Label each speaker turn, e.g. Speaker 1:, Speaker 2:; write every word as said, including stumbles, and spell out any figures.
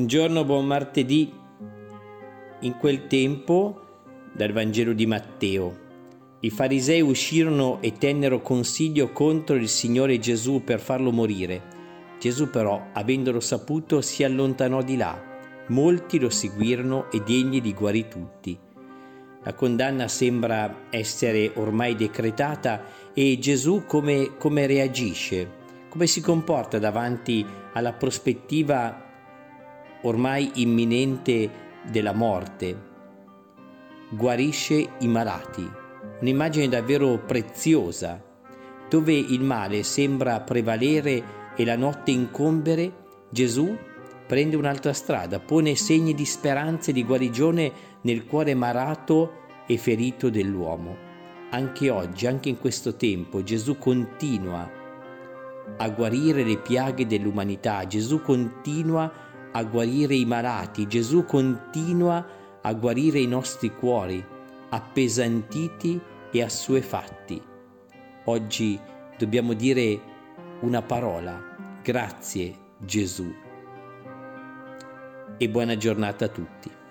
Speaker 1: Buongiorno, buon martedì. In quel tempo, dal Vangelo di Matteo, i farisei uscirono e tennero consiglio contro il Signore Gesù per farlo morire. Gesù però, avendolo saputo, si allontanò di là. Molti lo seguirono ed egli li guarì tutti. La condanna sembra essere ormai decretata e Gesù come, come reagisce, come si comporta davanti alla prospettiva ormai imminente della morte. Guarisce i malati, un'immagine davvero preziosa, dove il male sembra prevalere e la notte incombere. Gesù prende un'altra strada, pone segni di speranza e di guarigione nel cuore malato e ferito dell'uomo. Anche oggi, anche in questo tempo, Gesù continua a guarire le piaghe dell'umanità, Gesù continua a guarire i malati, Gesù continua a guarire i nostri cuori, appesantiti e assuefatti. Oggi dobbiamo dire una parola: grazie Gesù. E buona giornata a tutti.